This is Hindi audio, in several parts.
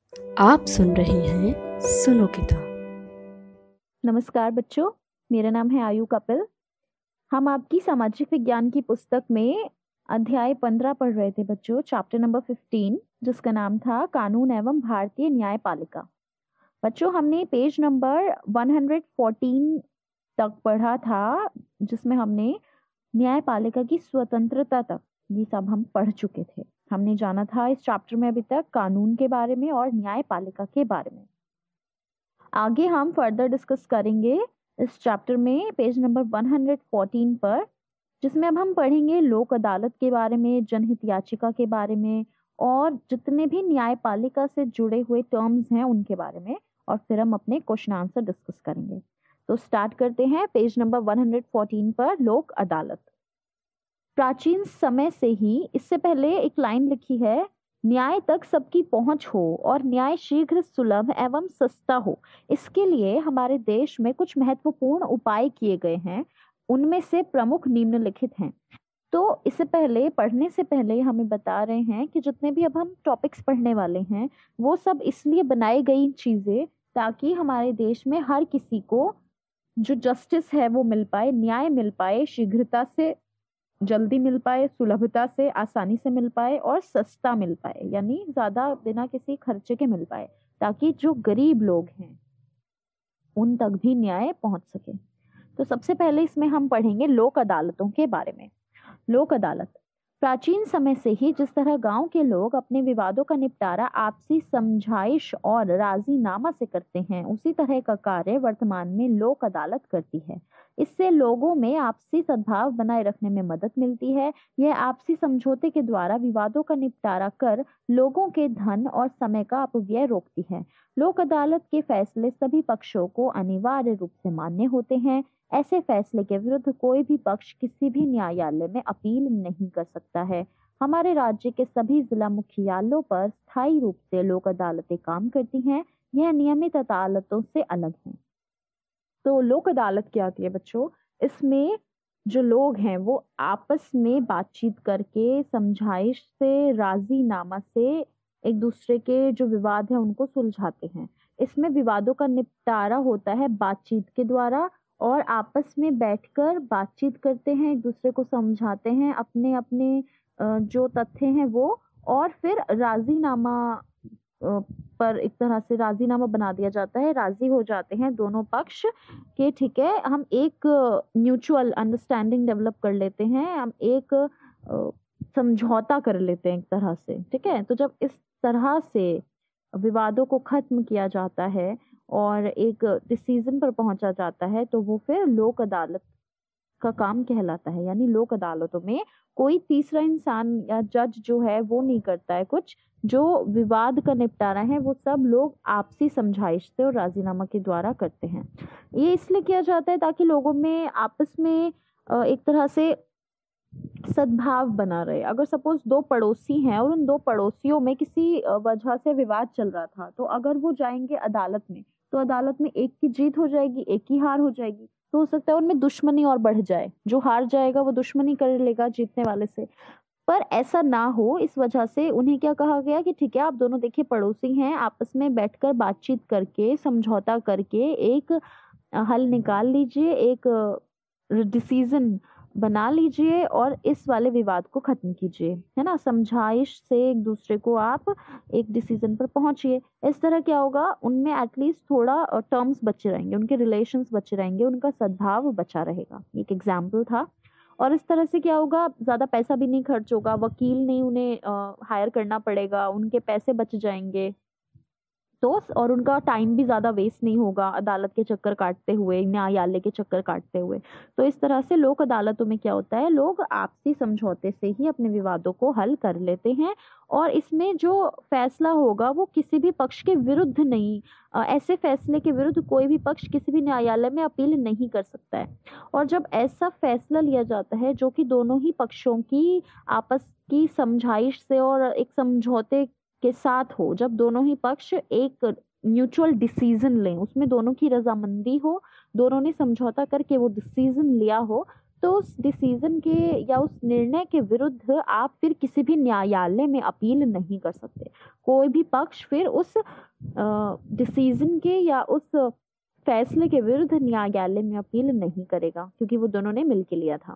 आप सुन रहे हैं सुनो किताब। नमस्कार बच्चों, मेरा नाम है आयु कपिल। हम आपकी सामाजिक विज्ञान की पुस्तक में अध्याय 15 पढ़ रहे थे बच्चों, चैप्टर नंबर 15, जिसका नाम था कानून एवं भारतीय न्यायपालिका। बच्चों, हमने पेज नंबर 114 तक पढ़ा था, जिसमें हमने न्यायपालिका की स्वतंत्रता तक ये सब हम पढ़ चुके थे। हमने जाना था इस चैप्टर में अभी तक कानून के बारे में और न्यायपालिका के बारे में। आगे हम फर्दर डिस्कस करेंगे इस चैप्टर में पेज नंबर 114 पर, जिसमें अब हम पढ़ेंगे लोक अदालत के बारे में, जनहित याचिका के बारे में और जितने भी न्यायपालिका से जुड़े हुए टर्म्स हैं उनके बारे में, और फिर हम अपने क्वेश्चन आंसर डिस्कस करेंगे। तो स्टार्ट करते हैं पेज नंबर 114 पर, लोक अदालत। प्राचीन समय से ही, इससे पहले एक लाइन लिखी है, न्याय तक सबकी पहुंच हो और न्याय शीघ्र, सुलभ एवं सस्ता हो, इसके लिए हमारे देश में कुछ महत्वपूर्ण उपाय किए गए हैं। उनमें से प्रमुख निम्नलिखित हैं। तो इससे पहले, पढ़ने से पहले हमें बता रहे हैं कि जितने भी अब हम टॉपिक्स पढ़ने वाले हैं वो सब इसलिए बनाई गई चीजें ताकि हमारे देश में हर किसी को जो जस्टिस है वो मिल पाए, न्याय मिल पाए, शीघ्रता से जल्दी मिल पाए, सुलभता से आसानी से मिल पाए और सस्ता मिल पाए, यानी ज्यादा बिना किसी खर्चे के मिल पाए, ताकि जो गरीब लोग हैं उन तक भी न्याय पहुंच सके। तो सबसे पहले इसमें हम पढ़ेंगे लोक अदालतों के बारे में। लोक अदालत प्राचीन समय से ही जिस तरह गांव के लोग अपने विवादों का निपटारा आपसी समझाइश और राजीनामा से करते हैं, उसी तरह का कार्य वर्तमान में लोक अदालत करती है। इससे लोगों में आपसी सद्भाव बनाए रखने में मदद मिलती है। यह आपसी समझौते के द्वारा विवादों का निपटारा कर लोगों के धन और समय का अपव्यय रोकती है। लोक अदालत के फैसले सभी पक्षों को अनिवार्य रूप से मान्य होते हैं। ऐसे फैसले के विरुद्ध कोई भी पक्ष किसी भी न्यायालय में अपील नहीं कर सकता है। हमारे राज्य के सभी जिला मुख्यालयों पर स्थायी रूप से लोक अदालतें काम करती हैं। यह नियमित अदालतों से अलग है। तो लोक अदालत क्या होती है बच्चों? इसमें जो लोग हैं वो आपस में बातचीत करके, समझाइश से, राजीनामा से एक दूसरे के जो विवाद है उनको सुलझाते हैं। इसमें विवादों का निपटारा होता है बातचीत के द्वारा, और आपस में बैठकर बातचीत करते हैं, एक दूसरे को समझाते हैं अपने अपने जो तथ्य हैं वो, और फिर राजीनामा पर एक तरह से राजीनामा बना दिया जाता है। राजी हो जाते हैं दोनों पक्ष के, ठीक है, हम एक म्यूचुअल अंडरस्टैंडिंग डेवलप कर लेते हैं, हम एक समझौता कर लेते हैं एक तरह से, ठीक है। तो जब इस तरह से विवादों को खत्म किया जाता है और एक डिसीजन पर पहुंचा जाता है, तो वो फिर लोक अदालत का काम कहलाता है। यानी लोक अदालतों में कोई तीसरा इंसान या जज जो है वो नहीं करता है कुछ, जो विवाद का निपटारा है वो सब लोग आपसी समझाइश से और राजीनामा के द्वारा करते हैं। ये इसलिए किया जाता है ताकि लोगों में आपस में एक तरह से सद्भाव बना रहे। अगर सपोज दो पड़ोसी हैं और उन दो पड़ोसियों में किसी वजह से विवाद चल रहा था, तो अगर वो जाएंगे अदालत में, तो अदालत में एक की जीत हो जाएगी, एक की हार हो जाएगी। तो हो सकता है उनमें दुश्मनी और बढ़ जाए, जो हार जाएगा वो दुश्मनी कर लेगा जीतने वाले से। पर ऐसा ना हो, इस वजह से उन्हें क्या कहा गया कि ठीक है, आप दोनों देखिए पड़ोसी हैं, आपस में बैठकर बातचीत करके, समझौता करके एक हल निकाल लीजिए, एक डिसीजन बना लीजिए और इस वाले विवाद को खत्म कीजिए, है ना। समझाइश से एक दूसरे को आप एक डिसीजन पर पहुंचिए। इस तरह क्या होगा, उनमें एटलीस्ट थोड़ा टर्म्स बचे रहेंगे, उनके रिलेशंस बचे रहेंगे, उनका सद्भाव बचा रहेगा। एक एग्जाम्पल था। और इस तरह से क्या होगा, ज्यादा पैसा भी नहीं खर्च होगा, वकील नहीं उन्हें हायर करना पड़ेगा, उनके पैसे बच जाएंगे, तो और उनका टाइम भी ज्यादा वेस्ट नहीं होगा अदालत के चक्कर काटते हुए, न्यायालय के चक्कर काटते हुए। तो इस तरह से लोक अदालतों में क्या होता है, लोग आपसी समझौते से ही अपने विवादों को हल कर लेते हैं, और इसमें जो फैसला होगा वो किसी भी पक्ष के विरुद्ध नहीं, ऐसे फैसले के विरुद्ध कोई भी पक्ष किसी भी न्यायालय में अपील नहीं कर सकता है। और जब ऐसा फैसला लिया जाता है जो कि दोनों ही पक्षों की आपस की समझाइश से और एक समझौते के साथ हो, जब दोनों ही पक्ष एक म्यूचुअल डिसीजन लें, उसमें दोनों की रजामंदी हो, दोनों ने समझौता करके वो डिसीजन लिया हो, तो उस डिसीजन के या उस निर्णय के विरुद्ध आप फिर किसी भी न्यायालय में अपील नहीं कर सकते। कोई भी पक्ष फिर उस डिसीजन के या उस फैसले के विरुद्ध न्यायालय में अपील नहीं करेगा, क्योंकि वो दोनों ने मिलकर लिया था।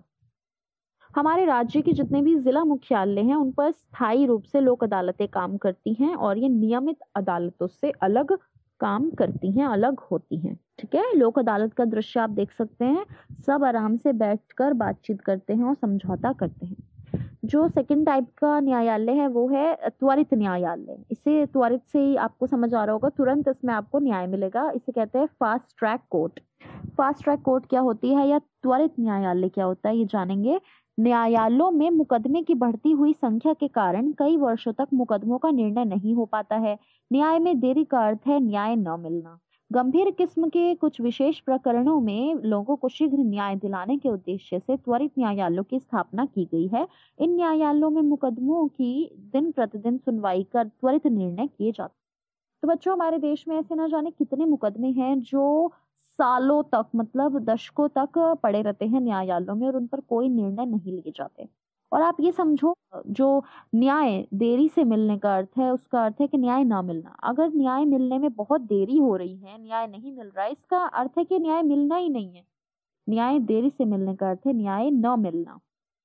हमारे राज्य के जितने भी जिला मुख्यालय हैं उन पर स्थायी रूप से लोक अदालतें काम करती हैं और ये नियमित अदालतों से अलग काम करती हैं, अलग होती हैं। ठीक है, लोक अदालत का दृश्य आप देख सकते हैं। सब आराम से बैठकर बातचीत करते हैं और समझौता करते हैं। जो सेकंड टाइप का न्यायालय है वो है त्वरित न्यायालय। इसे त्वरित से ही आपको समझ आ रहा होगा, तुरंत इसमें आपको न्याय मिलेगा। इसे कहते हैं fast track court. Fast track court क्या होती है या त्वरित न्यायालय क्या होता है, ये जानेंगे। न्यायालयों में मुकदमे की बढ़ती हुई संख्या के कारण कई वर्षों तक मुकदमों का निर्णय नहीं हो पाता है। न्याय में देरी का अर्थ है न्याय न मिलना। गंभीर किस्म के कुछ विशेष प्रकरणों में लोगों को शीघ्र न्याय दिलाने के उद्देश्य से त्वरित न्यायालयों की स्थापना की गई है। इन न्यायालयों में मुकदमों की दिन प्रतिदिन सुनवाई कर त्वरित निर्णय किए जाते हैं। तो बच्चों, हमारे देश में ऐसे न जाने कितने मुकदमे हैं जो सालों तक, मतलब दशकों तक पड़े रहते हैं न्यायालयों में और उन पर कोई निर्णय नहीं लिए जाते। और आप ये समझो, जो न्याय देरी से मिलने का अर्थ है, उसका अर्थ है कि न्याय ना मिलना। अगर न्याय मिलने में बहुत देरी हो रही है, न्याय नहीं मिल रहा है, इसका अर्थ है कि न्याय मिलना ही नहीं है। न्याय देरी से मिलने का अर्थ है न्याय न मिलना।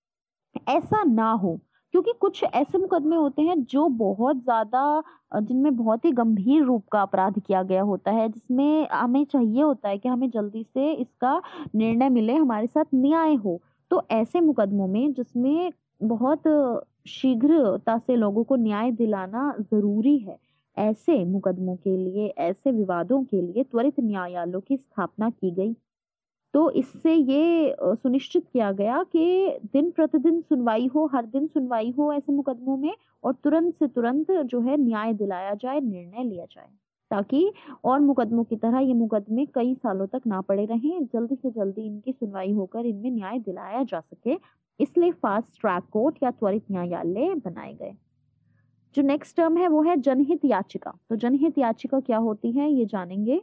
ऐसा ना हो, क्योंकि कुछ ऐसे मुकदमे होते हैं जो बहुत ज्यादा, जिनमें बहुत ही गंभीर रूप का अपराध किया गया होता है, जिसमें हमें चाहिए होता है कि हमें जल्दी से इसका निर्णय मिले, हमारे साथ न्याय हो। तो ऐसे मुकदमों में जिसमें बहुत शीघ्रता से लोगों को न्याय दिलाना जरूरी है, ऐसे मुकदमों के लिए, ऐसे विवादों के लिए त्वरित न्यायालयों की स्थापना की गई। तो इससे ये सुनिश्चित किया गया कि दिन प्रतिदिन सुनवाई हो, हर दिन सुनवाई हो ऐसे मुकदमों में, और तुरंत से तुरंत जो है न्याय दिलाया जाए, निर्णय लिया जाए, ताकि और मुकदमों की तरह ये मुकदमे कई सालों तक ना पड़े रहें, जल्दी से जल्दी इनकी सुनवाई होकर इनमें न्याय दिलाया जा सके। इसलिए फास्ट ट्रैक कोर्ट या त्वरित न्यायालय बनाए गए। जो नेक्स्ट टर्म है वो है जनहित याचिका। तो जनहित याचिका क्या होती है, ये जानेंगे।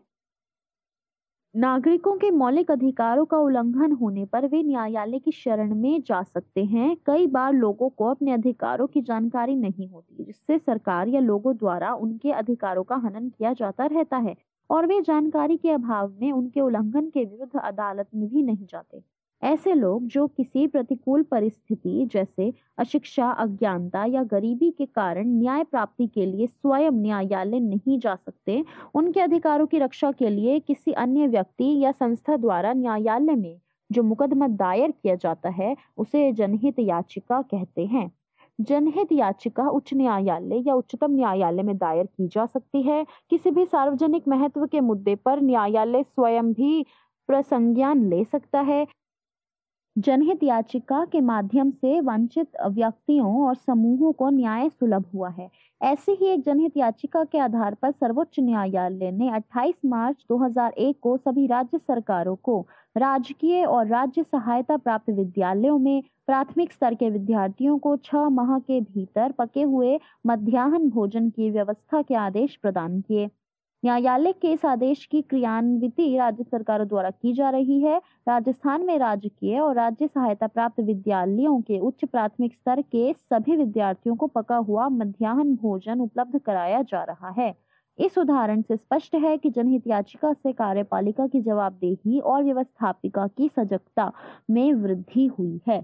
नागरिकों के मौलिक अधिकारों का उल्लंघन होने पर वे न्यायालय की शरण में जा सकते हैं। कई बार लोगों को अपने अधिकारों की जानकारी नहीं होती, जिससे सरकार या लोगों द्वारा उनके अधिकारों का हनन किया जाता रहता है और वे जानकारी के अभाव में उनके उल्लंघन के विरुद्ध अदालत में भी नहीं जाते। ऐसे लोग जो किसी प्रतिकूल परिस्थिति जैसे अशिक्षा, अज्ञानता या गरीबी के कारण न्याय प्राप्ति के लिए स्वयं न्यायालय नहीं जा सकते, उनके अधिकारों की रक्षा के लिए किसी अन्य व्यक्ति या संस्था द्वारा न्यायालय में जो मुकदमा दायर किया जाता है उसे जनहित याचिका कहते हैं। जनहित याचिका उच्च न्यायालय या उच्चतम न्यायालय में दायर की जा सकती है। किसी भी सार्वजनिक महत्व के मुद्दे पर न्यायालय स्वयं भी प्रसंज्ञान ले सकता है। जनहित याचिका के माध्यम से वंचित व्यक्तियों और समूहों को न्याय सुलभ हुआ है। ऐसे ही एक जनहित याचिका के आधार पर सर्वोच्च न्यायालय ने 28 मार्च 2001 को सभी राज्य सरकारों को राजकीय और राज्य सहायता प्राप्त विद्यालयों में प्राथमिक स्तर के विद्यार्थियों को 6 माह के भीतर पके हुए मध्याह्न भोजन की व्यवस्था के आदेश प्रदान किए। न्यायालय के इस आदेश की क्रियान्विति राज्य सरकारों द्वारा की जा रही है। राजस्थान में राजकीय और राज्य सहायता प्राप्त विद्यालयों के उच्च प्राथमिक स्तर के सभी विद्यार्थियों को पका हुआ मध्याह्न भोजन उपलब्ध कराया जा रहा है। इस उदाहरण से स्पष्ट है कि जनहित याचिका से कार्यपालिका की जवाबदेही और व्यवस्थापिका की सजगता में वृद्धि हुई है।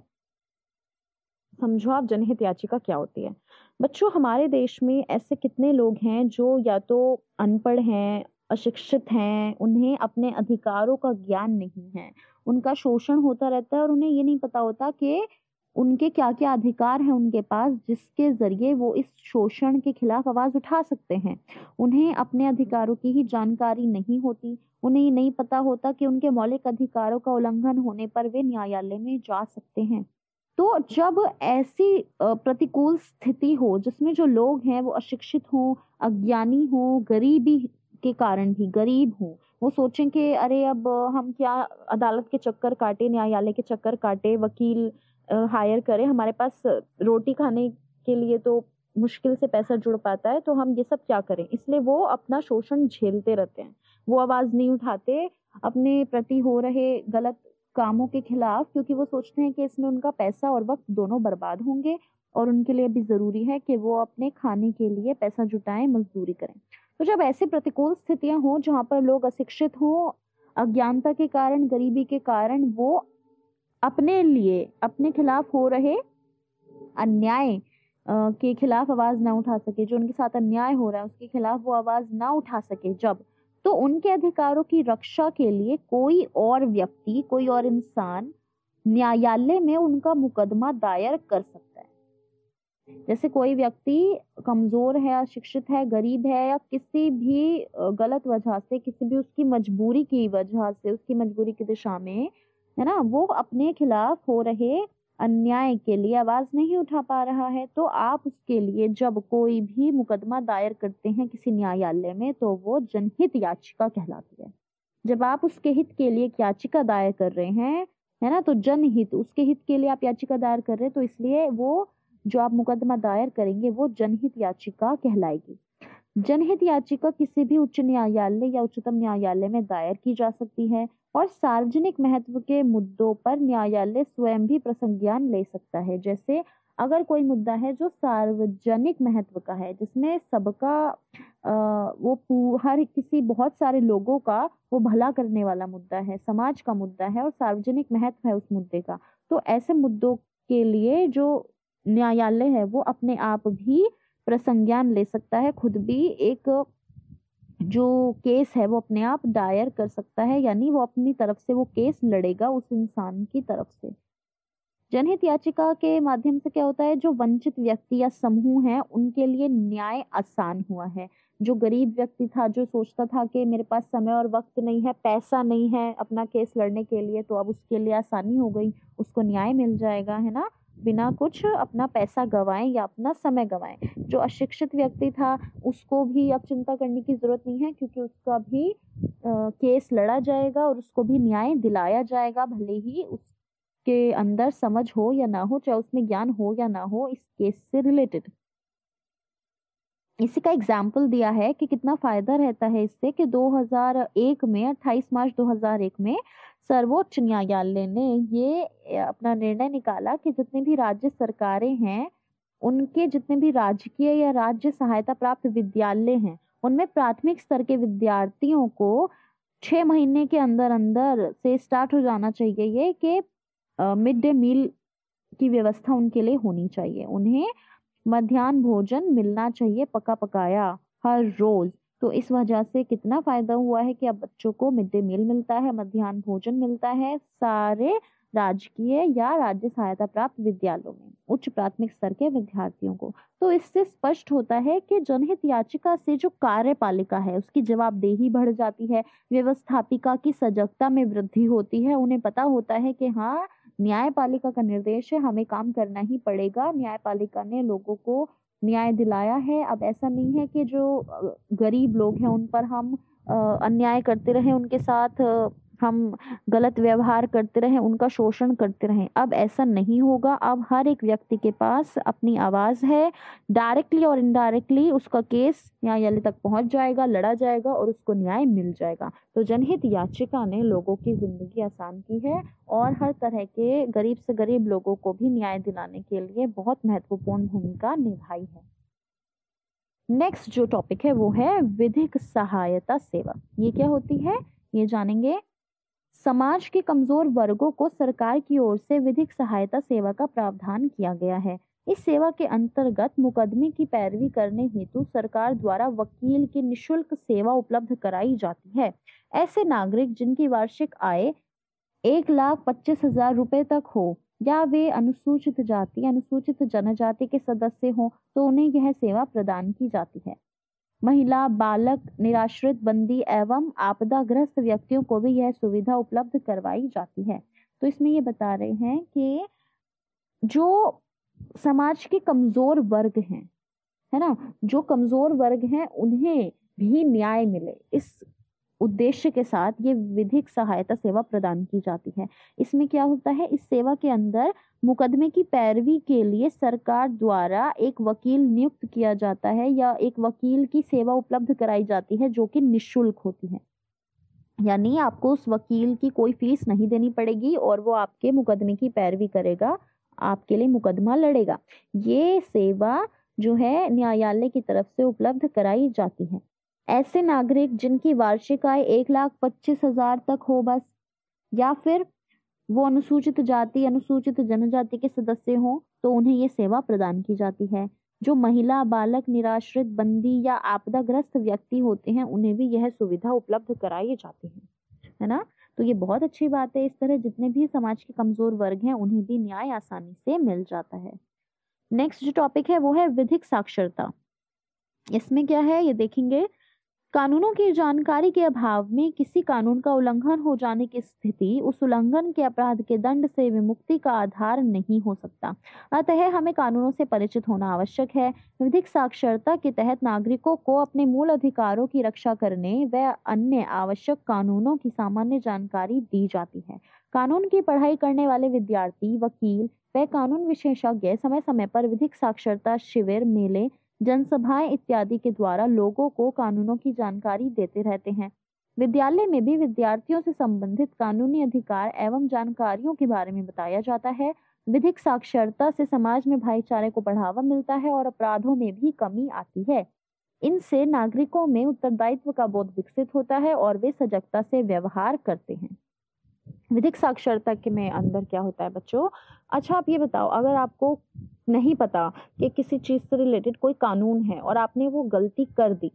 समझो आप जनहित याचिका क्या होती है। बच्चों, हमारे देश में ऐसे कितने लोग हैं जो या तो अनपढ़ हैं, अशिक्षित हैं, उन्हें अपने अधिकारों का ज्ञान नहीं है, उनका शोषण होता रहता है और उन्हें ये नहीं पता होता कि उनके क्या क्या अधिकार हैं उनके पास, जिसके जरिए वो इस शोषण के खिलाफ आवाज उठा सकते हैं। उन्हें अपने अधिकारों की ही जानकारी नहीं होती, उन्हें ये नहीं पता होता कि उनके मौलिक अधिकारों का उल्लंघन होने पर वे न्यायालय में जा सकते हैं। तो जब ऐसी प्रतिकूल स्थिति हो जिसमें जो लोग हैं वो अशिक्षित हों, अज्ञानी हों, गरीबी के कारण भी गरीब हों, वो सोचें कि अरे अब हम क्या अदालत के चक्कर काटे, न्यायालय के चक्कर काटे, वकील हायर करें, हमारे पास रोटी खाने के लिए तो मुश्किल से पैसा जुड़ पाता है, तो हम ये सब क्या करें। इसलिए वो अपना शोषण झेलते रहते हैं, वो आवाज नहीं उठाते, अपने प्रति हो रहे गलत कामों के खिलाफ, क्योंकि वो सोचते हैं कि इसमें उनका पैसा और वक्त दोनों बर्बाद होंगे और उनके लिए भी जरूरी है कि वो अपने खाने के लिए पैसा जुटाएं, मजदूरी करें। तो जब ऐसी प्रतिकूल स्थितियां हो जहां पर लोग अशिक्षित हों, अज्ञानता के कारण, गरीबी के कारण वो अपने लिए, अपने खिलाफ हो रहे अन्याय के खिलाफ आवाज ना उठा सके, जो उनके साथ अन्याय हो रहा है उसके खिलाफ वो आवाज ना उठा सके, जब तो उनके अधिकारों की रक्षा के लिए कोई और व्यक्ति, कोई और इंसान न्यायालय में उनका मुकदमा दायर कर सकता है। जैसे कोई व्यक्ति कमजोर है, अशिक्षित है, गरीब है, या किसी भी गलत वजह से, किसी भी उसकी मजबूरी की वजह से, उसकी मजबूरी की दिशा में, है ना, वो अपने खिलाफ हो रहे अन्याय के लिए आवाज नहीं उठा पा रहा है, तो आप उसके लिए जब कोई भी मुकदमा दायर करते हैं किसी न्यायालय में, तो वो जनहित याचिका कहलाती है। जब आप उसके हित के लिए एक याचिका दायर कर रहे हैं, है ना, तो जनहित, उसके हित के लिए आप याचिका दायर कर रहे हैं, तो इसलिए वो जो आप मुकदमा दायर करेंगे वो जनहित याचिका कहलाएगी। जनहित याचिका किसी भी उच्च न्यायालय या उच्चतम न्यायालय में दायर की जा सकती है और सार्वजनिक महत्व के मुद्दों पर न्यायालय स्वयं भी प्रसंज्ञान ले सकता है। जैसे अगर कोई मुद्दा है जो सार्वजनिक महत्व का है, जिसमें सबका वो हर किसी, बहुत सारे लोगों का वो भला करने वाला मुद्दा है, समाज का मुद्दा है और सार्वजनिक महत्व है उस मुद्दे का, तो ऐसे मुद्दों के लिए जो न्यायालय है वो अपने आप भी प्रसंज्ञान ले सकता है, खुद भी एक जो केस है वो अपने आप दायर कर सकता है, यानी वो अपनी तरफ से वो केस लड़ेगा उस इंसान की तरफ से। जनहित याचिका के माध्यम से क्या होता है, जो वंचित व्यक्ति या समूह हैं उनके लिए न्याय आसान हुआ है। जो गरीब व्यक्ति था, जो सोचता था कि मेरे पास समय और वक्त नहीं है, पैसा नहीं है अपना केस लड़ने के लिए, तो अब उसके लिए आसानी हो गई, उसको न्याय मिल जाएगा, है ना, बिना कुछ अपना पैसा गवाएं या अपना समय गवाएं। जो अशिक्षित व्यक्ति था उसको भी अब चिंता करने की जरूरत नहीं है, क्योंकि उसका भी केस लड़ा जाएगा और उसको भी न्याय दिलाया जाएगा, भले ही उसके अंदर समझ हो या ना हो, चाहे उसमें ज्ञान हो या ना हो इस केस से रिलेटेड। इसी का एग्जाम्पल दिया है कि कितना फायदा रहता है इससे, कि 2001 में 28 मार्च 2001 में सर्वोच्च न्यायालय ने ये अपना निर्णय निकाला कि जितने भी राज्य सरकारें हैं, उनके जितने भी राजकीय या राज्य सहायता प्राप्त विद्यालय हैं, उनमें प्राथमिक स्तर के विद्यार्थियों को 6 महीने के अंदर अंदर से स्टार्ट हो जाना चाहिए ये कि मिड डे मील की व्यवस्था उनके लिए होनी चाहिए, उन्हें मध्याह्न भोजन मिलना चाहिए पका पकाया हर रोज। तो इस वजह से कितना फायदा हुआ है कि अब बच्चों को मिड डे मील मिलता है, मध्याह्न भोजन मिलता है सारे राजकीय या राज्य सहायता प्राप्त विद्यालयों में, उच्च प्राथमिक स्तर के विद्यार्थियों को। तो इससे स्पष्ट होता है कि जनहित याचिका से जो कार्यपालिका है उसकी जवाबदेही बढ़ जाती है, व्यवस्थापिका की सजगता में वृद्धि होती है, उन्हें पता होता है कि हाँ, न्यायपालिका का निर्देश है, हमें काम करना ही पड़ेगा, न्यायपालिका ने लोगों को न्याय दिलाया है। अब ऐसा नहीं है कि जो गरीब लोग हैं उन पर हम अन्याय करते रहे, उनके साथ हम गलत व्यवहार करते रहे, उनका शोषण करते रहे, अब ऐसा नहीं होगा। अब हर एक व्यक्ति के पास अपनी आवाज है, डायरेक्टली और इनडायरेक्टली उसका केस न्यायालय तक पहुंच जाएगा, लड़ा जाएगा और उसको न्याय मिल जाएगा। तो जनहित याचिका ने लोगों की जिंदगी आसान की है और हर तरह के गरीब से गरीब लोगों को भी न्याय दिलाने के लिए बहुत महत्वपूर्ण भूमिका निभाई है। नेक्स्ट जो टॉपिक है वो है विधिक सहायता सेवा। ये क्या होती है ये जानेंगे। समाज के कमजोर वर्गों को सरकार की ओर से विधिक सहायता सेवा का प्रावधान किया गया है। इस सेवा के अंतर्गत मुकदमे की पैरवी करने हेतु सरकार द्वारा वकील की निशुल्क सेवा उपलब्ध कराई जाती है। ऐसे नागरिक जिनकी वार्षिक आय 1,25,000 रुपए तक हो या वे अनुसूचित जाति, अनुसूचित जनजाति के सदस्य हो, तो उन्हें यह सेवा प्रदान की जाती है। महिला, बालक, निराश्रित, बंदी एवं आपदाग्रस्त व्यक्तियों को भी यह सुविधा उपलब्ध करवाई जाती है। तो इसमें ये बता रहे हैं कि जो समाज के कमजोर वर्ग हैं, है ना, जो कमजोर वर्ग हैं उन्हें भी न्याय मिले, इस उद्देश्य के साथ ये विधिक सहायता सेवा प्रदान की जाती है। इसमें क्या होता है, इस सेवा के अंदर मुकदमे की पैरवी के लिए सरकार द्वारा एक वकील नियुक्त किया जाता है या एक वकील की सेवा उपलब्ध कराई जाती है जो कि निशुल्क होती है। यानी आपको उस वकील की कोई फीस नहीं देनी पड़ेगी और वो आपके मुकदमे की पैरवी करेगा, आपके लिए मुकदमा लड़ेगा। ये सेवा जो है न्यायालय की तरफ से उपलब्ध कराई जाती है। ऐसे नागरिक जिनकी वार्षिक आय 1,25,000 तक हो बस, या फिर वो अनुसूचित जाति अनुसूचित जनजाति के सदस्य हों, तो उन्हें ये सेवा प्रदान की जाती है। जो महिला, बालक, निराश्रित, बंदी या आपदाग्रस्त व्यक्ति होते हैं, उन्हें भी यह सुविधा उपलब्ध कराई जाती है ना। तो ये बहुत अच्छी बात है। इस तरह जितने भी समाज के कमजोर वर्ग हैं, उन्हें भी न्याय आसानी से मिल जाता है। नेक्स्ट जो टॉपिक है वो है विधिक साक्षरता। इसमें क्या है ये देखेंगे। कानूनों की जानकारी के अभाव में किसी कानून का उल्लंघन हो जाने की स्थिति उस उल्लंघन के अपराध के दंड से विमुक्ति का आधार नहीं हो सकता। अतः हमें कानूनों से परिचित होना आवश्यक है। विधिक साक्षरता के तहत नागरिकों को अपने मूल अधिकारों की रक्षा करने व अन्य आवश्यक कानूनों की सामान्य जानकारी दी जाती है। कानून की पढ़ाई करने वाले विद्यार्थी, वकील व कानून विशेषज्ञ समय समय पर विधिक साक्षरता शिविर, मेले, जनसभाएं इत्यादि के द्वारा लोगों को कानूनों की जानकारी देते रहते हैं। विद्यालय में भी विद्यार्थियों से संबंधित कानूनी अधिकार एवं जानकारियों के बारे में बताया जाता है। विधिक साक्षरता से समाज में भाईचारे को बढ़ावा मिलता है और अपराधों में भी कमी आती है। इनसे नागरिकों में उत्तरदायित्व का बोध विकसित होता है और वे सजगता से व्यवहार करते हैं। विधिक साक्षरता के में अंदर क्या होता है बच्चों? अच्छा, आप ये बताओ, अगर आपको नहीं पता कि किसी चीज से रिलेटेड कोई कानून है और आपने वो गलती कर दी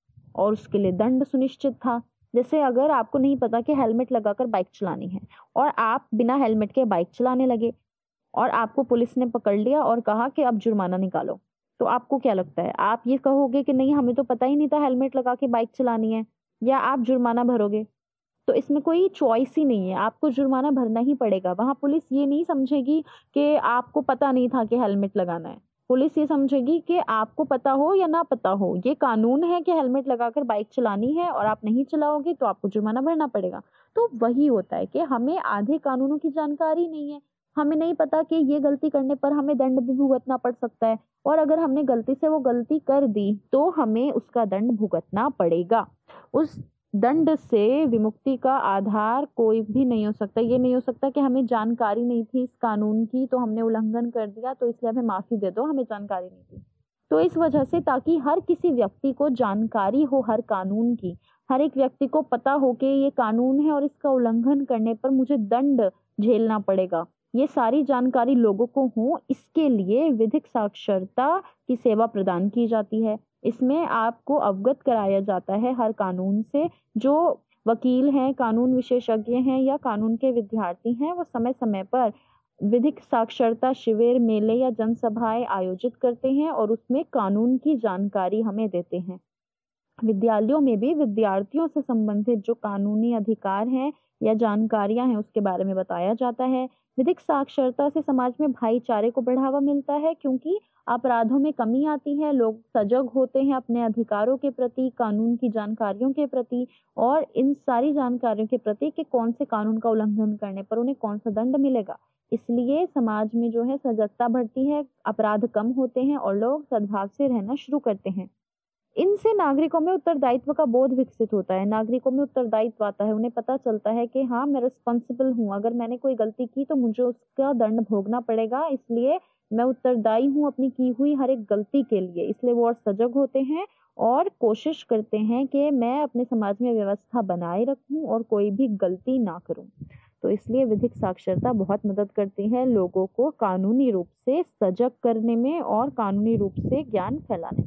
और उसके लिए दंड सुनिश्चित था। जैसे अगर आपको नहीं पता कि हेलमेट लगाकर बाइक चलानी है और आप बिना हेलमेट के बाइक चलाने लगे और आपको पुलिस ने पकड़ लिया और कहा कि अब जुर्माना निकालो, तो आपको क्या लगता है? आप ये कहोगे कि नहीं, हमें तो पता ही नहीं था हेलमेट लगा के बाइक चलानी है, या आप जुर्माना भरोगे? तो इसमें कोई चॉइस ही नहीं है, आपको जुर्माना भरना ही पड़ेगा। वहां पुलिस ये नहीं समझेगी कि आपको पता नहीं था कि हेलमेट लगाना है। पुलिस ये समझेगी कि आपको पता हो या ना पता हो, ये कानून है कि हेलमेट लगाकर बाइक चलानी है और आप नहीं चलाओगे तो आपको जुर्माना भरना पड़ेगा। तो वही होता है कि हमें आधे कानूनों की जानकारी नहीं है। हमें नहीं पता कि ये गलती करने पर हमें दंड भी भुगतना पड़ सकता है, और अगर हमने गलती से वो गलती कर दी तो हमें उसका दंड भुगतना पड़ेगा। उस दंड से विमुक्ति का आधार कोई भी नहीं हो सकता। ये नहीं हो सकता कि हमें जानकारी नहीं थी इस कानून की तो हमने उल्लंघन कर दिया तो इसलिए हमें माफी दे दो, हमें जानकारी नहीं थी। तो इस वजह से, ताकि हर किसी व्यक्ति को जानकारी हो हर कानून की, हर एक व्यक्ति को पता हो कि ये कानून है और इसका उल्लंघन करने पर मुझे दंड झेलना पड़ेगा, ये सारी जानकारी लोगों को हो, इसके लिए विधिक साक्षरता की सेवा प्रदान की जाती है। इसमें आपको अवगत कराया जाता है हर कानून से। जो वकील हैं, कानून विशेषज्ञ हैं या कानून के विद्यार्थी हैं, वो समय समय पर विधिक साक्षरता शिविर, मेले या जनसभाएं आयोजित करते हैं और उसमें कानून की जानकारी हमें देते हैं। विद्यालयों में भी विद्यार्थियों से संबंधित जो कानूनी अधिकार हैं या जानकारियां हैं उसके बारे में बताया जाता है। विधिक साक्षरता से समाज में भाईचारे को बढ़ावा मिलता है, क्योंकि अपराधों में कमी आती है, लोग सजग होते हैं अपने अधिकारों के प्रति, कानून की जानकारियों के प्रति और इन सारी जानकारियों के प्रति कि कौन से कानून का उल्लंघन करने पर उन्हें कौन सा दंड मिलेगा। इसलिए समाज में जो है सजगता बढ़ती है, अपराध कम होते हैं और लोग सद्भाव से रहना शुरू करते हैं। इनसे नागरिकों में उत्तरदायित्व का बोध विकसित होता है। नागरिकों में उत्तरदायित्व आता है, उन्हें पता चलता है कि हाँ, मैं रिस्पॉन्सिबल हूँ, अगर मैंने कोई गलती की तो मुझे उसका दंड भोगना पड़ेगा, इसलिए मैं उत्तरदायी हूँ अपनी की हुई हर एक गलती के लिए। इसलिए वो और सजग होते हैं और कोशिश करते हैं कि मैं अपने समाज में व्यवस्था बनाए रखूं और कोई भी गलती ना करूं। तो इसलिए विधिक साक्षरता बहुत मदद करती है लोगों को कानूनी रूप से सजग करने में और कानूनी रूप से ज्ञान फैलाने में।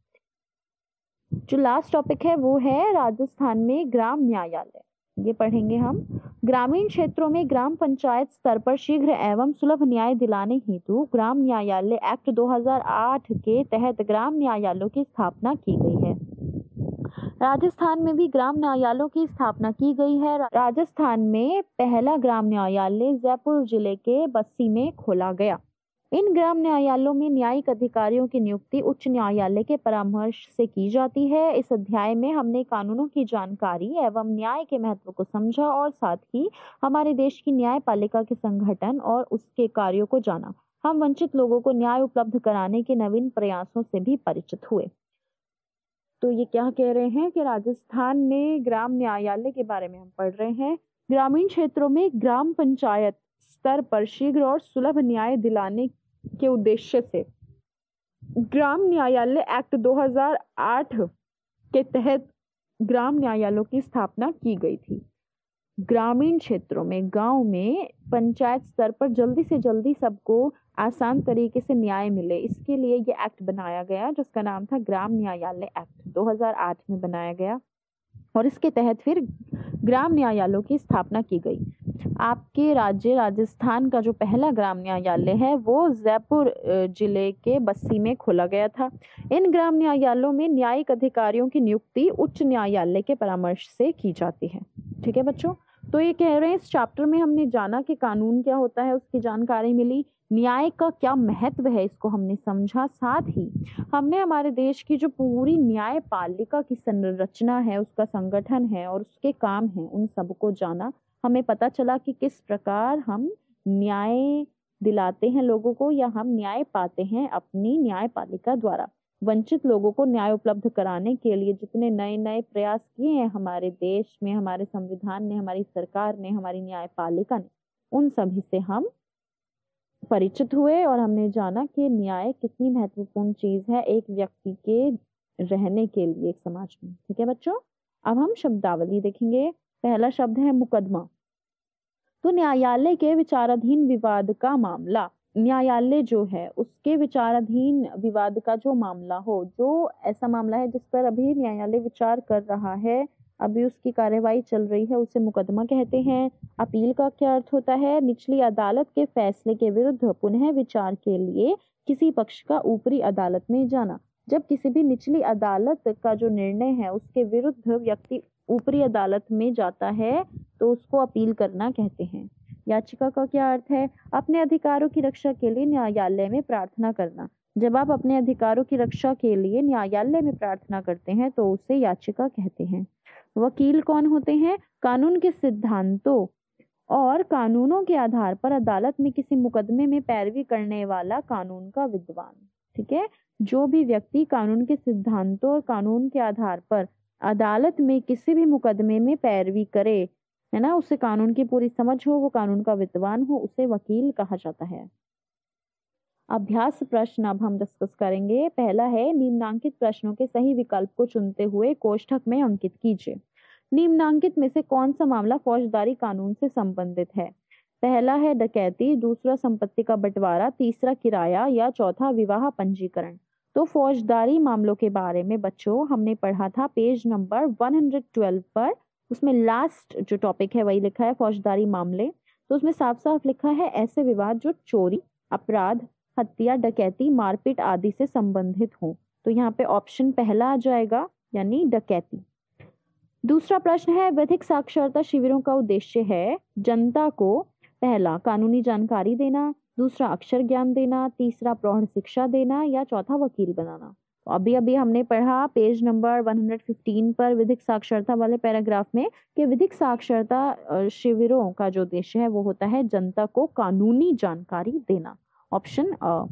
जो लास्ट टॉपिक है वो है राजस्थान में ग्राम न्यायालय। ये पढ़ेंगे हम। ग्रामीण क्षेत्रों में ग्राम पंचायत स्तर पर शीघ्र एवं सुलभ न्याय दिलाने हेतु ग्राम न्यायालय एक्ट 2008 के तहत ग्राम न्यायालयों की स्थापना की गई है। राजस्थान में भी ग्राम न्यायालयों की स्थापना की गई है। राजस्थान में पहला ग्राम न्यायालय जयपुर जिले के बस्सी में खोला गया। इन ग्राम न्यायालयों में न्यायिक अधिकारियों की नियुक्ति उच्च न्यायालय के परामर्श से की जाती है। इस अध्याय में हमने कानूनों की जानकारी एवं न्याय के महत्व को समझा और साथ ही हमारे देश की न्यायपालिका के संगठन और उसके कार्यों को जाना। हम वंचित लोगों को न्याय उपलब्ध कराने के नवीन प्रयासों से भी परिचित हुए। तो ये क्या कह रहे हैं कि राजस्थान में ग्राम न्यायालय के बारे में हम पढ़ रहे हैं। ग्रामीण क्षेत्रों में ग्राम पंचायत स्तर पर शीघ्र और सुलभ न्याय दिलाने के उद्देश्य से ग्राम न्यायालय एक्ट 2008 के तहत ग्राम न्यायालयों की स्थापना की गई थी। ग्रामीण क्षेत्रों में, गांव में पंचायत स्तर पर जल्दी से जल्दी सबको आसान तरीके से न्याय मिले, इसके लिए ये एक्ट बनाया गया जिसका नाम था ग्राम न्यायालय एक्ट, 2008 में बनाया गया। और इसके तहत फिर ग्राम न्यायालयों की स्थापना की गई। आपके राज्य राजस्थान का जो पहला ग्राम न्यायालय है वो जयपुर जिले के बस्सी में खोला गया था। इन ग्राम न्यायालयों में न्यायिक अधिकारियों की नियुक्ति उच्च न्यायालय के परामर्श से की जाती है। ठीक है बच्चों, तो ये कह रहे हैं इस चैप्टर में हमने जाना कि कानून क्या होता है, उसकी जानकारी मिली, न्याय का क्या महत्व है इसको हमने समझा, साथ ही हमने हमारे देश की जो पूरी न्यायपालिका की संरचना है, उसका संगठन है और उसके काम है, उन सबको जाना। हमें पता चला कि किस प्रकार हम न्याय दिलाते हैं लोगों को या हम न्याय पाते हैं अपनी न्यायपालिका द्वारा। वंचित लोगों को न्याय उपलब्ध कराने के लिए जितने नए नए प्रयास किए हैं हमारे देश में, हमारे संविधान ने, हमारी सरकार ने, हमारी न्यायपालिका ने, उन सभी से हम परिचित हुए और हमने जाना कि न्याय कितनी महत्वपूर्ण चीज है एक व्यक्ति के रहने के लिए एक समाज में। ठीक है बच्चों, अब हम शब्दावली देखेंगे। पहला शब्द है मुकदमा। तो न्यायालय के विचाराधीन विवाद का मामला, न्यायालय जो है उसके विचाराधीन विवाद का जो मामला हो, जो ऐसा मामला है जिस पर अभी न्यायालय विचार कर रहा है, अभी उसकी कार्यवाही चल रही है, उसे मुकदमा कहते हैं। अपील का क्या अर्थ होता है? निचली अदालत के फैसले के विरुद्ध पुनः विचार के लिए किसी पक्ष का ऊपरी अदालत में जाना। जब किसी भी निचली अदालत का जो निर्णय है उसके विरुद्ध व्यक्ति ऊपरी अदालत में जाता है तो उसको अपील करना कहते हैं। याचिका का क्या अर्थ है? अपने अधिकारों की रक्षा के लिए न्यायालय में प्रार्थना करना। जब आप अपने अधिकारों की रक्षा के लिए न्यायालय में प्रार्थना करते हैं तो उसे याचिका कहते हैं। वकील कौन होते हैं? कानून के सिद्धांतों और कानूनों के आधार पर अदालत में किसी मुकदमे में पैरवी करने वाला कानून का विद्वान। ठीक है, जो भी व्यक्ति कानून के सिद्धांतों और कानून के आधार पर अदालत में किसी भी मुकदमे में पैरवी करे, है ना, उसे कानून की पूरी समझ हो, वो कानून का विद्वान हो, उसे वकील कहा जाता है। अभ्यास प्रश्न अब हम डिस्कस करेंगे। पहला है निम्नांकित प्रश्नों के सही विकल्प को चुनते हुए कोष्ठक में अंकित कीजिए। निम्नांकित में से कौन सा मामला फौजदारी कानून से संबंधित है? पहला है डकैती, दूसरा संपत्ति का बंटवारा, तीसरा किराया या चौथा विवाह पंजीकरण। तो फौजदारी मामलों के बारे में बच्चों हमने पढ़ा था पेज नंबर 112 पर, उसमें लास्ट जो टॉपिक है वही लिखा है फौजदारी मामले। तो उसमें साफ साफ लिखा है ऐसे विवाद जो चोरी, अपराध, हत्या, डकैती, मारपीट आदि से संबंधित हो। तो यहाँ पे ऑप्शन पहला आ जाएगा यानी डकैती। दूसरा प्रश्न है विधिक साक्षरता शिविरों का उद्देश्य है जनता को पहला कानूनी जानकारी देना, दूसरा अक्षर ज्ञान देना, तीसरा प्रौढ़ शिक्षा देना या चौथा वकील बनाना। तो अभी अभी हमने पढ़ा पेज नंबर 115 पर विधिक साक्षरता वाले पैराग्राफ में कि विधिक साक्षरता शिविरों का जो उद्देश्य है वो होता है जनता को कानूनी जानकारी देना, ऑप्शन अ।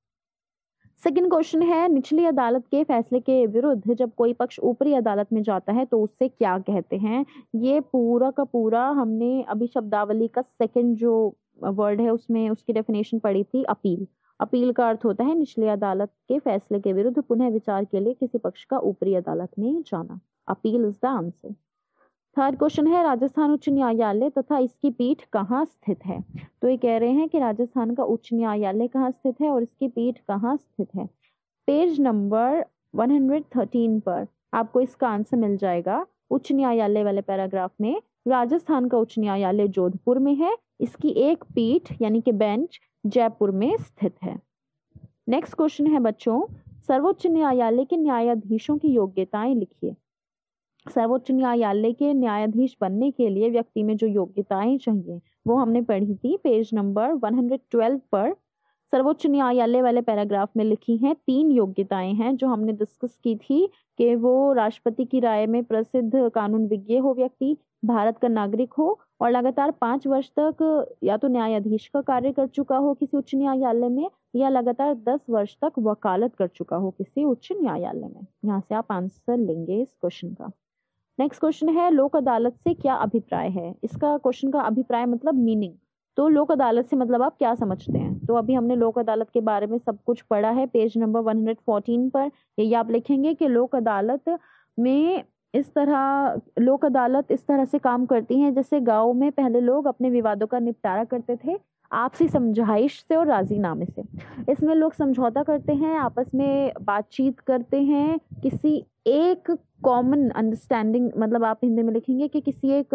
सेकंड क्वेश्चन है निचली अदालत के फैसले के विरुद्ध जब कोई पक्ष ऊपरी अदालत में जाता है तो उससे क्या कहते हैं? ये पूरा का पूरा हमने अभी शब्दावली का सेकंड जो वर्ड है उसमें उसकी डेफिनेशन पढ़ी थी, अपील। अपील का अर्थ होता है निचली अदालत के फैसले के विरुद्ध पुनः विचार के लिए किसी पक्ष का ऊपरी अदालत में जाना। Appeal is the answer. Third question है राजस्थान उच्च न्यायालय तथा इसकी पीठ कहाँ स्थित है? तो ये कह रहे हैं कि राजस्थान का उच्च न्यायालय कहाँ स्थित है और इसकी पीठ कहाँ स्थित है। पेज नंबर 113 पर आपको इसका आंसर मिल जाएगा। उच्च न्यायालय वाले पैराग्राफ में राजस्थान का उच्च न्यायालय जोधपुर में है, इसकी एक पीठ यानी कि बेंच जयपुर में स्थित है। नेक्स्ट क्वेश्चन है बच्चों सर्वोच्च न्यायालय के न्यायाधीशों की योग्यताएं लिखिए। सर्वोच्च न्यायालय के न्यायाधीश बनने के लिए व्यक्ति में जो योग्यताएं चाहिए वो हमने पढ़ी थी पेज नंबर 112 पर। सर्वोच्च न्यायालय वाले पैराग्राफ में लिखी हैं 3 योग्यताएं हैं जो हमने डिस्कस की थी कि वो राष्ट्रपति की राय में प्रसिद्ध कानून विज्ञ हो व्यक्ति, भारत का नागरिक हो और लगातार 5 वर्ष तक या तो न्यायाधीश का कार्य कर चुका हो किसी उच्च न्यायालय में या लगातार 10 वर्ष तक वकालत कर चुका हो किसी उच्च न्यायालय में। यहाँ से आप आंसर लेंगे इस क्वेश्चन का। नेक्स्ट क्वेश्चन है लोक अदालत से क्या अभिप्राय है। इसका क्वेश्चन का अभिप्राय मतलब मीनिंग। तो लोक अदालत से मतलब आप क्या समझते हैं। तो अभी हमने लोक अदालत के बारे में सब कुछ पढ़ा है पेज नंबर 114 पर। यही आप लिखेंगे कि लोक अदालत इस तरह से काम करती हैं जैसे गांव में पहले लोग अपने विवादों का निपटारा करते थे आपसी समझाइश से और राजीनामे से। इसमें लोग समझौता करते हैं, आपस में बातचीत करते हैं, किसी एक कॉमन अंडरस्टैंडिंग, मतलब आप हिंदी में लिखेंगे कि किसी एक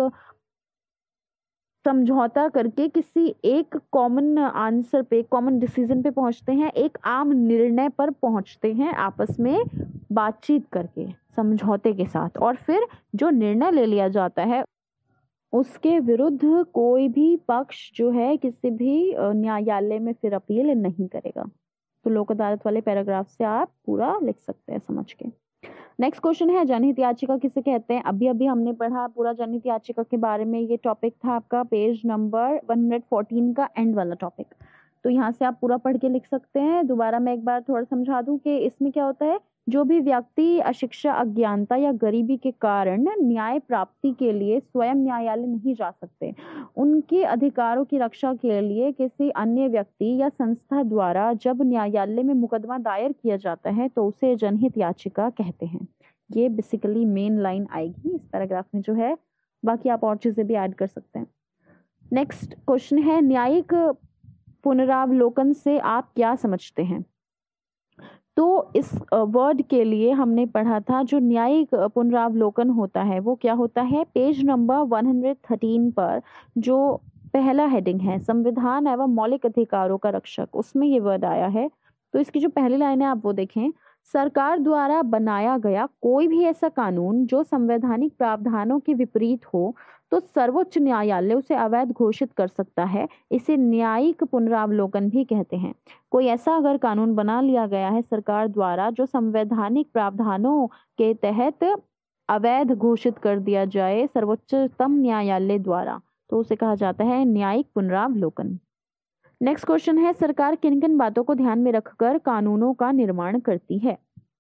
समझौता करके किसी एक कॉमन आंसर पे, कॉमन डिसीजन पे पहुंचते हैं, एक आम निर्णय पर पहुंचते हैं आपस में बातचीत करके समझौते के साथ। और फिर जो निर्णय ले लिया जाता है उसके विरुद्ध कोई भी पक्ष जो है किसी भी न्यायालय में फिर अपील नहीं करेगा। तो लोक अदालत वाले पैराग्राफ से आप पूरा लिख सकते हैं समझ के। नेक्स्ट क्वेश्चन है जनहित याचिका किसे कहते हैं। अभी हमने पढ़ा पूरा जनहित याचिका के बारे में। ये टॉपिक था आपका पेज नंबर 114 का एंड वाला टॉपिक। तो यहाँ से आप पूरा पढ़ के लिख सकते हैं। दोबारा मैं एक बार थोड़ा समझा दूं कि इसमें क्या होता है। जो भी व्यक्ति अशिक्षा, अज्ञानता या गरीबी के कारण न्याय प्राप्ति के लिए स्वयं न्यायालय नहीं जा सकते, उनके अधिकारों की रक्षा के लिए किसी अन्य व्यक्ति या संस्था द्वारा जब न्यायालय में मुकदमा दायर किया जाता है तो उसे जनहित याचिका कहते हैं। ये बेसिकली मेन लाइन आएगी इस पैराग्राफ में जो है। बाकी आप और चीजें भी ऐड कर सकते हैं। नेक्स्ट क्वेश्चन है न्यायिक पुनरावलोकन से आप क्या समझते हैं। तो इस वर्ड के लिए हमने पढ़ा था जो न्यायिक पुनरावलोकन होता है वो क्या होता है। पेज नंबर 113 पर जो पहला हेडिंग है संविधान एवं मौलिक अधिकारों का रक्षक, उसमें ये वर्ड आया है। तो इसकी जो पहली लाइन है आप वो देखें। सरकार द्वारा बनाया गया कोई भी ऐसा कानून जो संवैधानिक प्रावधानों के विपरीत हो तो सर्वोच्च न्यायालय उसे अवैध घोषित कर सकता है। इसे न्यायिक पुनरावलोकन भी कहते हैं। कोई ऐसा अगर कानून बना लिया गया है सरकार द्वारा जो संवैधानिक प्रावधानों के तहत अवैध घोषित कर दिया जाए सर्वोच्चतम न्यायालय द्वारा, तो उसे कहा जाता है न्यायिक पुनरावलोकन। नेक्स्ट क्वेश्चन है सरकार किन किन बातों को ध्यान में रखकर कानूनों का निर्माण करती है।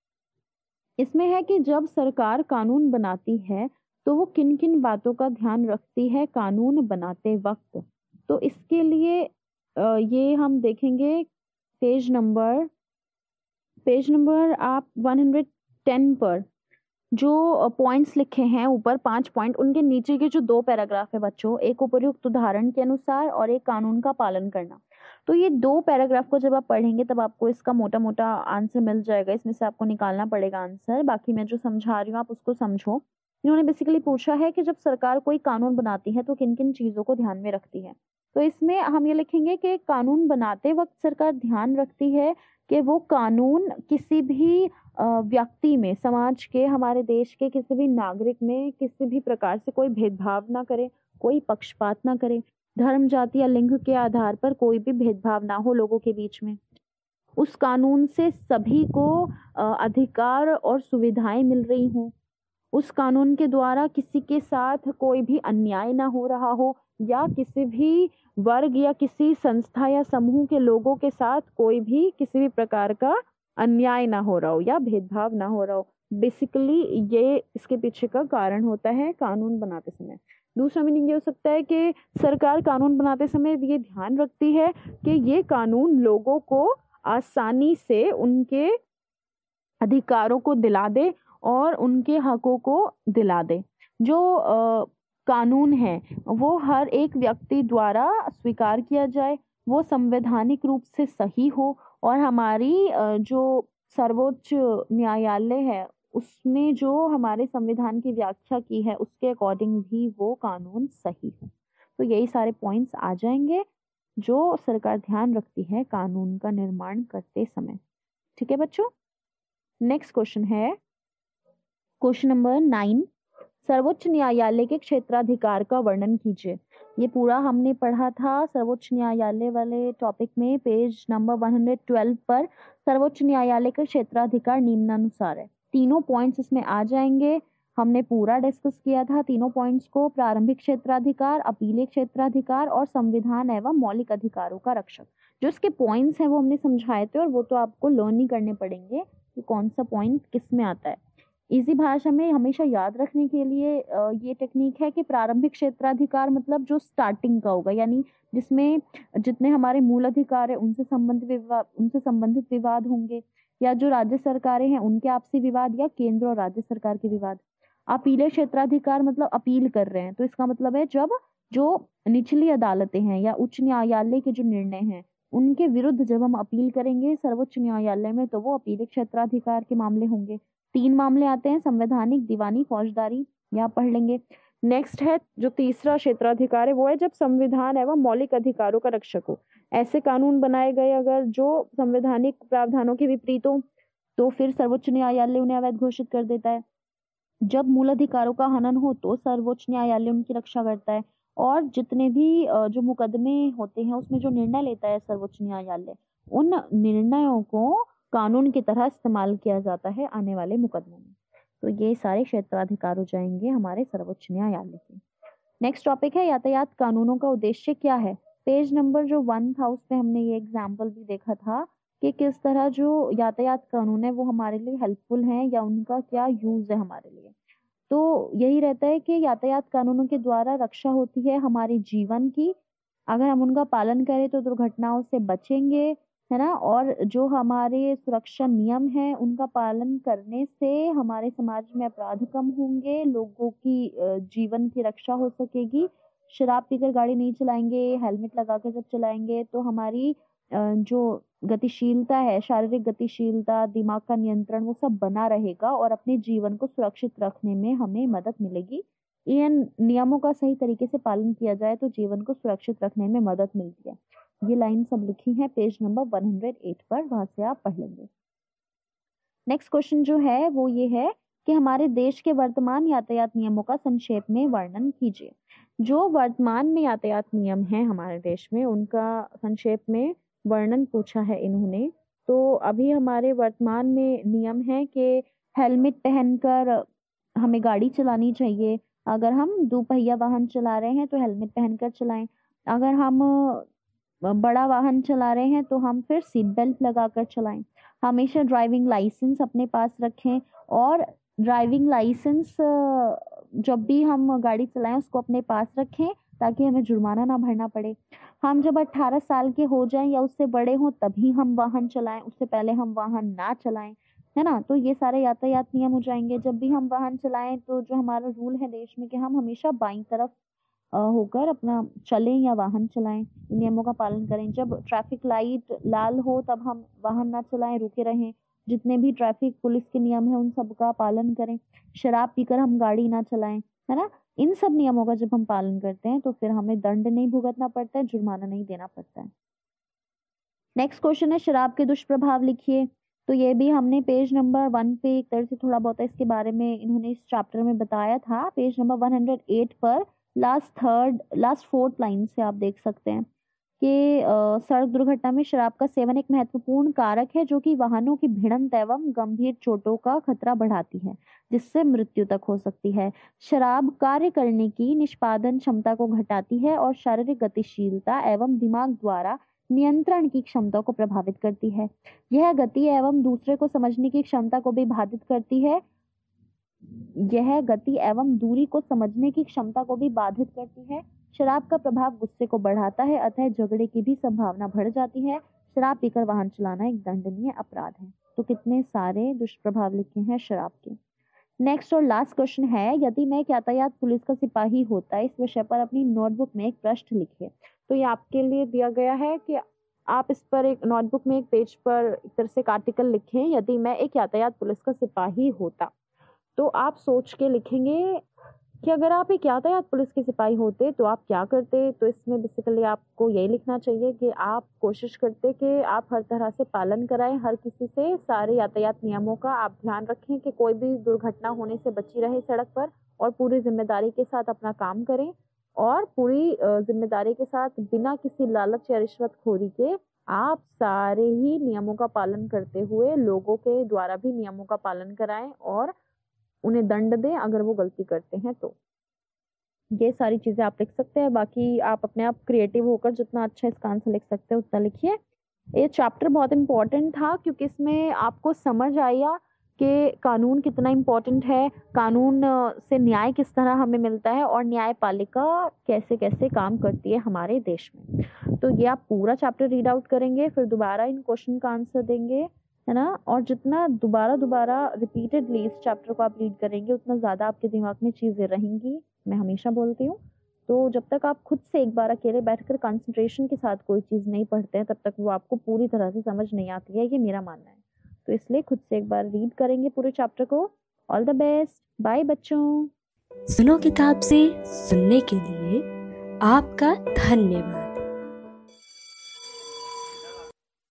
इसमें है कि जब सरकार कानून बनाती है तो वो किन किन बातों का ध्यान रखती है कानून बनाते वक्त। तो इसके लिए ये हम देखेंगे पेज नंबर आप 110 पर जो पॉइंट्स लिखे हैं ऊपर 5 पॉइंट, उनके नीचे के जो 2 पैराग्राफ है बच्चों, एक उपयुक्त उदाहरण के अनुसार और एक कानून का पालन करना। तो ये 2 पैराग्राफ को जब आप पढ़ेंगे तब आपको इसका मोटा मोटा आंसर मिल जाएगा। इसमें से आपको निकालना पड़ेगा आंसर। बाकी मैं जो समझा रही हूँ आप उसको समझो। इन्होंने बेसिकली पूछा है कि जब सरकार कोई कानून बनाती है तो किन किन चीजों को ध्यान में रखती है। तो इसमें हम ये लिखेंगे कि कानून बनाते वक्त सरकार ध्यान रखती है कि वो कानून किसी भी व्यक्ति में, समाज के, हमारे देश के किसी भी नागरिक में किसी भी प्रकार से कोई भेदभाव ना करे, कोई पक्षपात ना करे, धर्म, जाति या लिंग के आधार पर कोई भी भेदभाव ना हो लोगों के बीच में। उस कानून से सभी को अधिकार और सुविधाएं मिल रही हों। उस कानून के द्वारा किसी के साथ कोई भी अन्याय ना हो रहा हो या किसी भी वर्ग या किसी संस्था या समूह के लोगों के साथ कोई भी किसी भी प्रकार का अन्याय ना हो रहा हो या भेदभाव ना हो रहा हो। बेसिकली ये इसके पीछे का कारण होता है कानून बनाते समय। दूसरा मीनिंग ये हो सकता है कि सरकार कानून बनाते समय ये ध्यान रखती है कि ये कानून लोगों को आसानी से उनके अधिकारों को दिला दे और उनके हकों को दिला दे। जो कानून है वो हर एक व्यक्ति द्वारा स्वीकार किया जाए, वो संवैधानिक रूप से सही हो और हमारी जो सर्वोच्च न्यायालय है उसने जो हमारे संविधान की व्याख्या की है उसके अकॉर्डिंग भी वो कानून सही हो। तो यही सारे पॉइंट्स आ जाएंगे जो सरकार ध्यान रखती है कानून का निर्माण करते समय। ठीक है बच्चों। नेक्स्ट क्वेश्चन है क्वेश्चन नंबर 9। सर्वोच्च न्यायालय के क्षेत्राधिकार का वर्णन कीजिए। ये पूरा हमने पढ़ा था सर्वोच्च न्यायालय वाले टॉपिक में पेज नंबर 112 पर। सर्वोच्च न्यायालय का क्षेत्राधिकार निम्नानुसार है। तीनों पॉइंट्स इसमें आ जाएंगे। हमने पूरा डिस्कस किया था तीनों पॉइंट्स को, प्रारंभिक क्षेत्राधिकार, अपीलीय क्षेत्राधिकार और संविधान एवं मौलिक अधिकारों का रक्षक। जो इसके पॉइंट्स हैं वो हमने समझाए थे और वो तो आपको लर्न ही करने पड़ेंगे कि कौन सा पॉइंट किस में आता है। इसी भाषा में हमेशा याद रखने के लिए ये टेक्निक है कि प्रारंभिक क्षेत्राधिकार मतलब जो स्टार्टिंग का होगा, यानी जिसमें जितने हमारे मूल अधिकार है उनसे संबंधित विवाद होंगे, या जो राज्य सरकारें हैं उनके आपसी विवाद, या केंद्र और राज्य सरकार के विवाद। अपीलीय क्षेत्राधिकार मतलब अपील कर रहे हैं, तो इसका मतलब है जब जो निचली अदालतें हैं या उच्च न्यायालय के जो निर्णय हैं उनके विरुद्ध जब हम अपील करेंगे सर्वोच्च न्यायालय में, तो वो अपीलीय क्षेत्राधिकार के मामले होंगे। 3 मामले आते हैं, संवैधानिक, दीवानी, फौजदारी, यहाँ पढ़ लेंगे। नेक्स्ट है जो तीसरा क्षेत्राधिकार है वो है जब संविधान एवं मौलिक अधिकारों का रक्षक हो। ऐसे कानून बनाए गए अगर जो संवैधानिक प्रावधानों के विपरीत हो तो फिर सर्वोच्च न्यायालय उन्हें अवैध घोषित कर देता है। जब मूल अधिकारों का हनन हो तो सर्वोच्च न्यायालय उनकी रक्षा करता है। और जितने भी जो मुकदमे होते हैं उसमें जो निर्णय लेता है सर्वोच्च न्यायालय, उन निर्णयों को कानून की तरह इस्तेमाल किया जाता है आने वाले मुकदमों में। तो ये सारे क्षेत्राधिकार हो जाएंगे हमारे सर्वोच्च न्यायालय के। नेक्स्ट टॉपिक है यातायात कानूनों का उद्देश्य क्या है। पेज नंबर जो 1 था उस पे हमने ये एग्जाम्पल भी देखा था कि किस तरह जो यातायात कानून है वो हमारे लिए हेल्पफुल हैं या उनका क्या यूज है हमारे लिए। तो यही रहता है कि यातायात कानूनों के द्वारा रक्षा होती है हमारे जीवन की। अगर हम उनका पालन करें तो दुर्घटनाओं से बचेंगे, है ना। और जो हमारे सुरक्षा नियम हैं उनका पालन करने से हमारे समाज में अपराध कम होंगे, लोगों की जीवन की रक्षा हो सकेगी। शराब पीकर गाड़ी नहीं चलाएंगे, हेलमेट लगाकर जब चलाएंगे तो हमारी जो गतिशीलता है, शारीरिक गतिशीलता, दिमाग का नियंत्रण वो सब बना रहेगा और अपने जीवन को सुरक्षित रखने में हमें मदद मिलेगी। इन नियमों का सही तरीके से पालन किया जाए तो जीवन को सुरक्षित रखने में मदद मिलती है। ये लाइन सब लिखी है पेज नंबर 108 पर, वहां से आप पढ़ लेंगे। नेक्स्ट क्वेश्चन जो है वो ये है कि हमारे देश के वर्तमान यातायात नियमों का संक्षेप में वर्णन कीजिए। जो वर्तमान में यातायात नियम हैं हमारे देश में उनका संक्षेप में वर्णन पूछा है इन्होंने। तो अभी हमारे वर्तमान में नियम है कि हेलमेट पहनकर हमें गाड़ी चलानी चाहिए। अगर हम दोपहिया वाहन चला रहे हैं तो हेलमेट पहनकर चलाएं। अगर हम बड़ा वाहन चला रहे हैं तो हम फिर सीट बेल्ट लगाकर चलाएं। हमेशा ड्राइविंग लाइसेंस अपने पास रखें और ड्राइविंग लाइसेंस जब भी हम गाड़ी चलाएं उसको अपने पास रखें ताकि हमें जुर्माना ना भरना पड़े। हम जब 18 साल के हो जाएं या उससे बड़े हों तभी हम वाहन चलाएं, उससे पहले हम वाहन ना चलाएं, है ना। तो ये सारे यातायात नियम हो जाएंगे। जब भी हम वाहन चलाएं तो जो हमारा रूल है देश में कि हम हमेशा बाईं तरफ होकर अपना चलें या वाहन चलाएं, इन नियमों का पालन करें। जब ट्रैफिक लाइट लाल हो तब हम वाहन ना चलाएं, रुके रहें। जितने भी ट्रैफिक पुलिस के नियम है उन सब का पालन करें। शराब पीकर हम गाड़ी ना चलाएं, है ना। इन सब नियमों का जब हम पालन करते हैं तो फिर हमें दंड नहीं भुगतना पड़ता है, जुर्माना नहीं देना पड़ता है। नेक्स्ट क्वेश्चन है शराब के दुष्प्रभाव लिखिए। तो ये भी हमने पेज नंबर 1 पे एक तरह से थोड़ा बहुत इसके बारे में इन्होंने इस चैप्टर में बताया था। पेज नंबर 108 पर लास्ट 4th लाइन से आप देख सकते हैं कि सड़क दुर्घटना में शराब का सेवन एक महत्वपूर्ण कारक है जो कि वाहनों की भिड़ंत एवं गंभीर चोटों का खतरा बढ़ाती है जिससे मृत्यु तक हो सकती है। शराब कार्य करने की निष्पादन क्षमता को घटाती है और शारीरिक गतिशीलता एवं दिमाग द्वारा नियंत्रण की क्षमता को प्रभावित करती है। यह गति एवं दूसरे को समझने की क्षमता को भी बाधित करती है। यह गति एवं दूरी को समझने की क्षमता को भी बाधित करती है। शराब का प्रभाव गुस्से को बढ़ाता है, अतः झगड़े की भी संभावना बढ़ जाती है। शराब पीकर वाहन चलाना एक दंडनीय अपराध है। तो कितने सारे दुष्प्रभाव लिखे हैं शराब के। नेक्स्ट और लास्ट क्वेश्चन है, यदि मैं एक यातायात पुलिस का सिपाही होता इस विषय पर अपनी नोटबुक में एक प्रश्न लिखिए। तो ये आपके लिए दिया गया है कि आप इस पर एक नोटबुक में एक पेज पर एक तरह से एक आर्टिकल लिखें, यदि मैं एक यातायात पुलिस का सिपाही होता। तो आप सोच के लिखेंगे कि अगर आप एक यातायात पुलिस के सिपाही होते तो आप क्या करते। तो इसमें बेसिकली आपको यही लिखना चाहिए कि आप कोशिश करते कि आप हर तरह से पालन कराएं हर किसी से, सारे यातायात नियमों का आप ध्यान रखें कि कोई भी दुर्घटना होने से बची रहे सड़क पर, और पूरी जिम्मेदारी के साथ अपना काम करें और पूरी जिम्मेदारी के साथ बिना किसी लालच या रिश्वतखोरी के आप सारे ही नियमों का पालन करते हुए लोगों के द्वारा भी नियमों का पालन कराएं और उन्हें दंड दें अगर वो गलती करते हैं तो। ये सारी चीजें आप लिख सकते हैं, बाकी आप अपने आप क्रिएटिव होकर जितना अच्छा इसका आंसर लिख सकते हैं उतना लिखिए। ये चैप्टर बहुत इम्पोर्टेंट था क्योंकि इसमें आपको समझ आया कि कानून कितना इम्पोर्टेंट है, कानून से न्याय किस तरह हमें मिलता है और न्यायपालिका कैसे कैसे काम करती है हमारे देश में। तो ये आप पूरा चैप्टर रीड आउट करेंगे, फिर दोबारा इन क्वेश्चन का आंसर देंगे, है ना। और जितना दोबारा रिपीटेडली इस चैप्टर को आप रीड करेंगे उतना ज़्यादा आपके दिमाग में चीज़ें रहेंगी, मैं हमेशा बोलती हूँ। तो जब तक आप खुद से एक बार अकेले बैठकर कंसंट्रेशन के साथ कोई चीज़ नहीं पढ़ते हैं तब तक वो आपको पूरी तरह से समझ नहीं आती है, ये मेरा मानना है। तो इसलिए खुद से एक बार रीड करेंगे पूरे चैप्टर को। ऑल द बेस्ट, बाय बच्चों। सुनो किताब से सुनने के लिए आपका धन्यवाद।